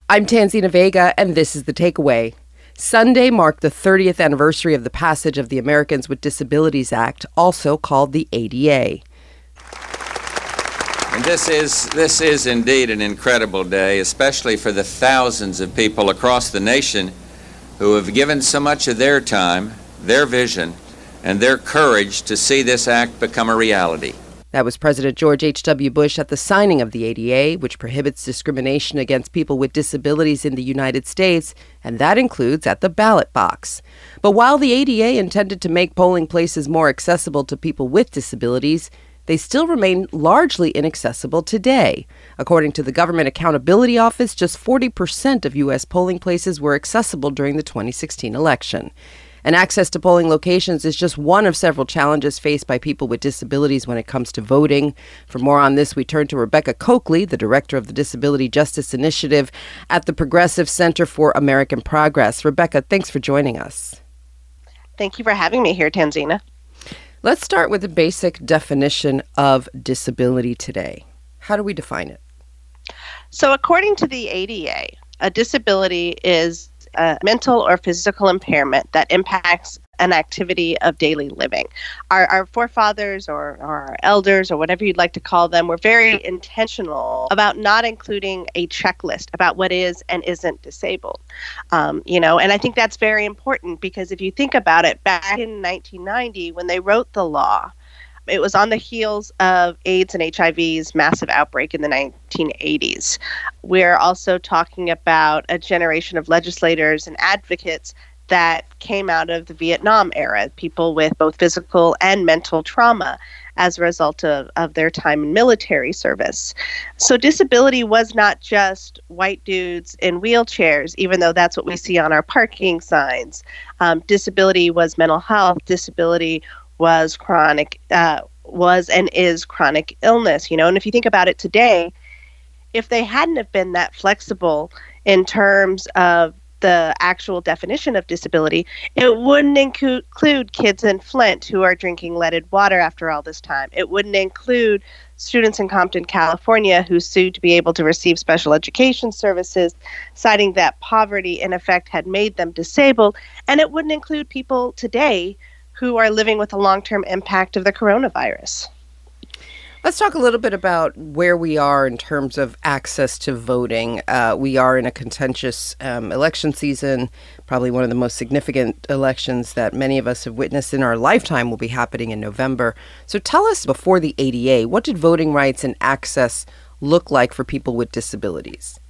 I'm Tanzina Vega, and this is The Takeaway. Sunday marked the 30th anniversary of the passage of the Americans with Disabilities Act, also called the ADA. And this is indeed an incredible day, especially for the thousands of people across the nation who have given so much of their time, their vision, and their courage to see this act become a reality. That was President George H.W. Bush at the signing of the ADA, which prohibits discrimination against people with disabilities in the United States, and that includes at the ballot box. But while the ADA intended to make polling places more accessible to people with disabilities, they still remain largely inaccessible today. According to the Government Accountability Office, just 40% of U.S. polling places were accessible during the 2016 election. And access to polling locations is just one of several challenges faced by people with disabilities when it comes to voting. For more on this, we turn to Rebecca Coakley, the director of the Disability Justice Initiative at the Progressive Center for American Progress. Rebecca, thanks for joining us. Thank you for having me here, Tanzina. Let's start with the basic definition of disability today. How do we define it? So according to the ADA, a disability is a mental or physical impairment that impacts an activity of daily living. Our forefathers or our elders or whatever you'd like to call them were very intentional about not including a checklist about what is and isn't disabled. And I think that's very important because if you think about it, back in 1990 when they wrote the law, it was on the heels of AIDS and HIV's massive outbreak in the 1980s. We're also talking about a generation of legislators and advocates that came out of the Vietnam era, people with both physical and mental trauma as a result of their time in military service. So disability was not just white dudes in wheelchairs, even though that's what we see on our parking signs. Disability was mental health. Disability was and is chronic illness, and if you think about it today, if they hadn't have been that flexible in terms of the actual definition of disability, it wouldn't include kids in Flint who are drinking leaded water after all this time. It wouldn't include students in Compton, California who sued to be able to receive special education services, citing that poverty in effect had made them disabled, and it wouldn't include people today who are living with the long-term impact of the coronavirus. Let's talk a little bit about where we are in terms of access to voting. We are in a contentious election season, probably one of the most significant elections that many of us have witnessed in our lifetime will be happening in November. So tell us, before the ADA, what did voting rights and access look like for people with disabilities?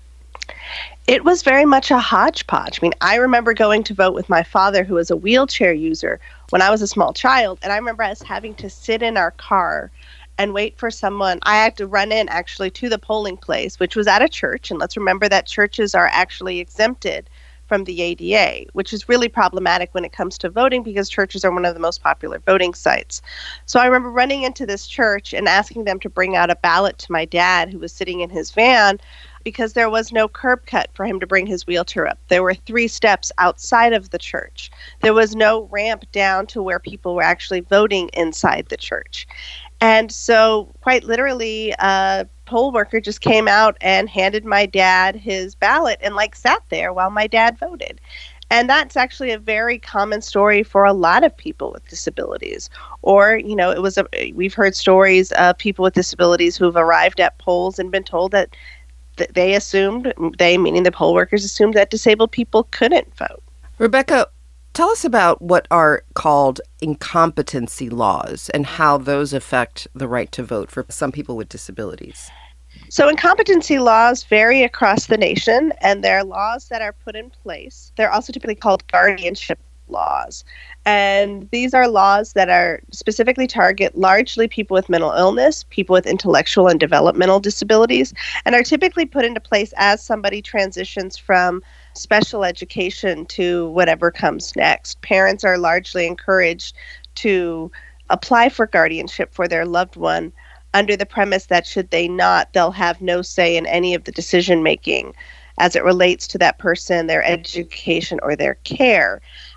It was very much a hodgepodge. I remember going to vote with my father, who was a wheelchair user, when I was a small child. And I remember us having to sit in our car and wait for someone. I had to run in, actually, to the polling place, which was at a church. And let's remember that churches are actually exempted from the ADA, which is really problematic when it comes to voting because churches are one of the most popular voting sites. So I remember running into this church and asking them to bring out a ballot to my dad, who was sitting in his van, because there was no curb cut for him to bring his wheelchair up. There were 3 steps outside of the church. There was no ramp down to where people were actually voting inside the church. And so quite literally, a poll worker just came out and handed my dad his ballot and sat there while my dad voted. And that's actually a very common story for a lot of people with disabilities. Or, we've heard stories of people with disabilities who've arrived at polls and been told that meaning the poll workers, assumed that disabled people couldn't vote. Rebecca, tell us about what are called incompetency laws and how those affect the right to vote for some people with disabilities. So incompetency laws vary across the nation, and there are laws that are put in place. They're also typically called guardianship laws. And these are laws that are specifically target largely people with mental illness, people with intellectual and developmental disabilities, and are typically put into place as somebody transitions from special education to whatever comes next. Parents are largely encouraged to apply for guardianship for their loved one under the premise that should they not, they'll have no say in any of the decision making as it relates to that person, their education, or their care.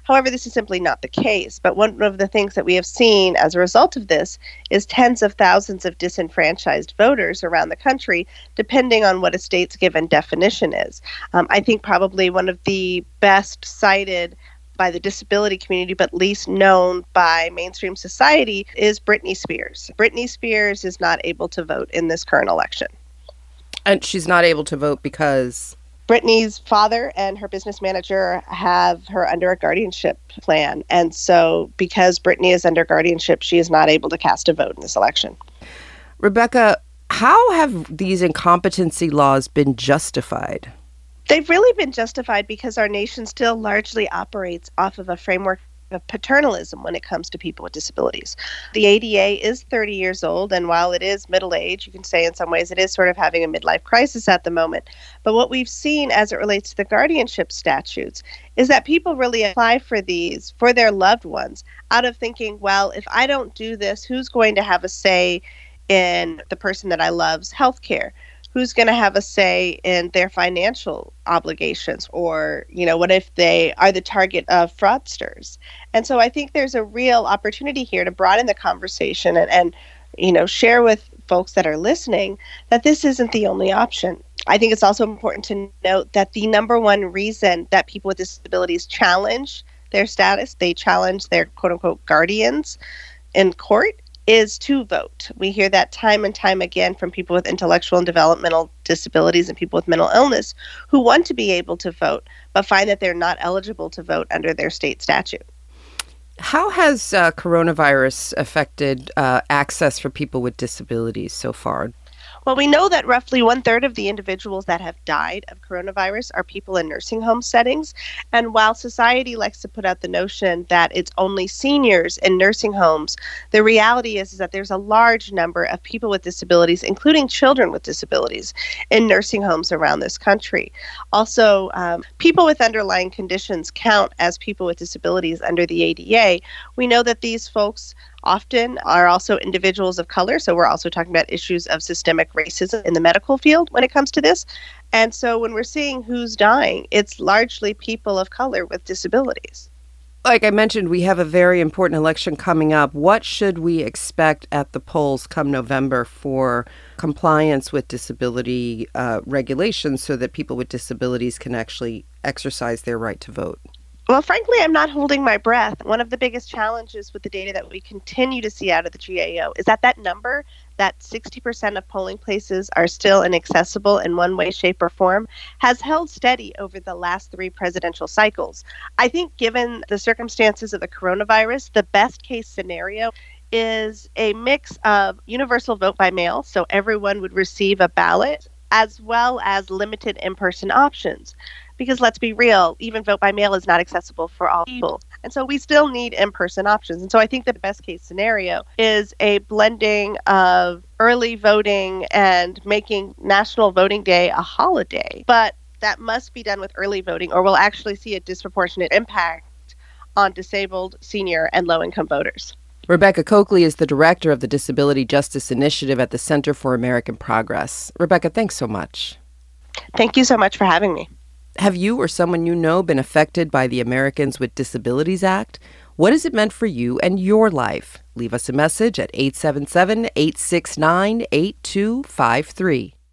However, this is simply not the case. But one of the things that we have seen as a result of this is tens of thousands of disenfranchised voters around the country, depending on what a state's given definition is. I think probably one of the best cited by the disability community, but least known by mainstream society, is Britney Spears. Britney Spears is not able to vote in this current election. And she's not able to vote because Britney's father and her business manager have her under a guardianship plan. And so because Britney is under guardianship, she is not able to cast a vote in this election. Rebecca, how have these incompetency laws been justified? They've really been justified because our nation still largely operates off of a framework of paternalism when it comes to people with disabilities. The ADA is 30 years old, and while it is middle age, you can say in some ways it is sort of having a midlife crisis at the moment. But what we've seen as it relates to the guardianship statutes is that people really apply for these for their loved ones out of thinking, well, if I don't do this, who's going to have a say in the person that I love's health care? Who's going to have a say in their financial obligations? Or, what if they are the target of fraudsters? And so I think there's a real opportunity here to broaden the conversation and share with folks that are listening that this isn't the only option. I think it's also important to note that the number one reason that people with disabilities challenge their status, they challenge their quote unquote guardians in court, is to vote. We hear that time and time again from people with intellectual and developmental disabilities and people with mental illness who want to be able to vote, but find that they're not eligible to vote under their state statute. How has coronavirus affected access for people with disabilities so far? Well, we know that roughly 1/3 of the individuals that have died of coronavirus are people in nursing home settings. And while society likes to put out the notion that it's only seniors in nursing homes, the reality is that there's a large number of people with disabilities, including children with disabilities, in nursing homes around this country. Also, people with underlying conditions count as people with disabilities under the ADA. We know that these folks often are also individuals of color. So we're also talking about issues of systemic racism in the medical field when it comes to this. And so when we're seeing who's dying, it's largely people of color with disabilities. Like I mentioned, we have a very important election coming up. What should we expect at the polls come November for compliance with disability regulations so that people with disabilities can actually exercise their right to vote? Well, frankly, I'm not holding my breath. One of the biggest challenges with the data that we continue to see out of the GAO is that number, that 60% of polling places are still inaccessible in one way, shape, or form, has held steady over the last 3 presidential cycles. I think given the circumstances of the coronavirus, the best case scenario is a mix of universal vote by mail, so everyone would receive a ballot, as well as limited in-person options. Because let's be real, even vote by mail is not accessible for all people. And so we still need in-person options. And so I think the best case scenario is a blending of early voting and making National Voting Day a holiday. But that must be done with early voting, or we'll actually see a disproportionate impact on disabled, senior, and low-income voters. Rebecca Cokley is the director of the Disability Justice Initiative at the Center for American Progress. Rebecca, thanks so much. Thank you so much for having me. Have you or someone you know been affected by the Americans with Disabilities Act? What has it meant for you and your life? Leave us a message at 877-869-8253.